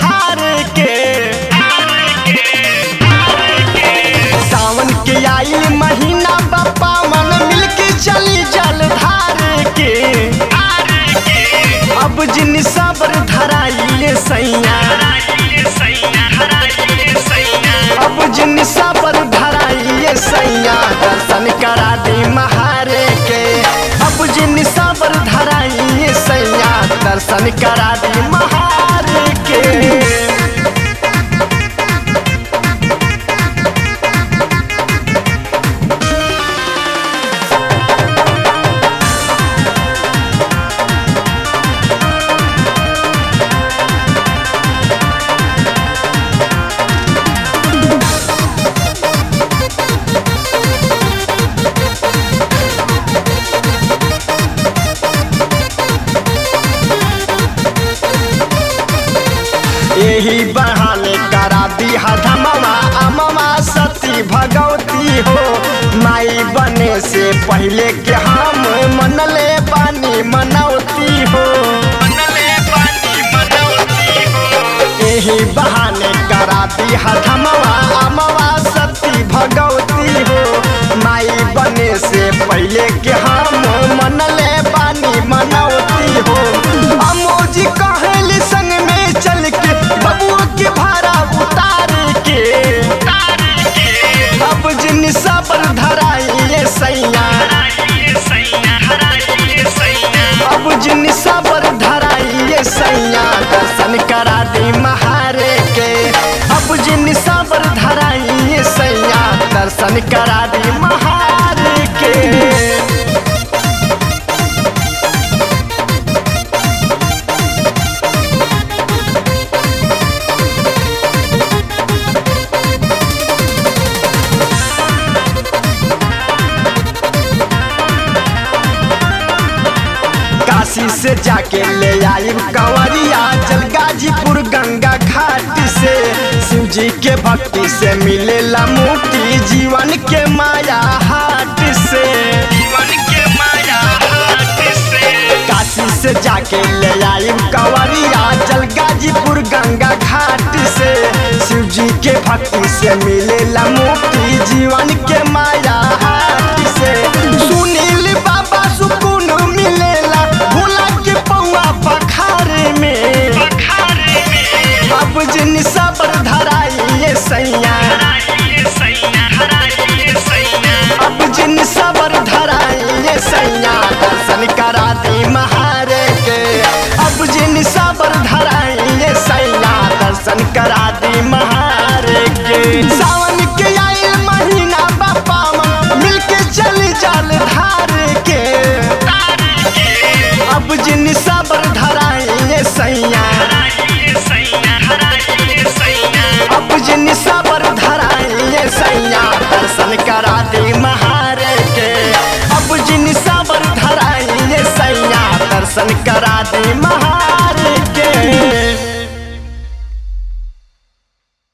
धार के। सावन के आई महीना बापा मन मिलके चली जल धार के। अब जिन सबर धराइए सैया, अब जिन सबर धराइए सैया, दर्शन करा दी महारे के। अब जिन सबर धराइए सैया, दर्शन करा दी महारे के। यही बहाने करा दी धमवा अमवा सती भगवती हो। माई बने से पहले के हम मनले बानी मनौती हो। यही बहाने करा दी धमवा अमवा सती भगवती हो। माई बने से पहले के हम मनले बानी मनौती हो। अमोजी कहली संग में चल के बबुआ के भाड़ा उतार के। अब जिन सबर धराइए सैया, अब जिन सबर धराइए सैया, दर्शन करा दी महारे के। अब जिन सबर धराइए सैया, दर्शन करा दी महारे के। काशी से जाके ले आई कंवरिया जल गाजीपुर गंगा घाट से। शिव जी के भक्ति से मिलेला मुक्ति जीवन के माया हाट से। काशी से जाके ले आई कंवरिया जल गाजीपुर गंगा घाट से। शिव जी के भक्ति से मिले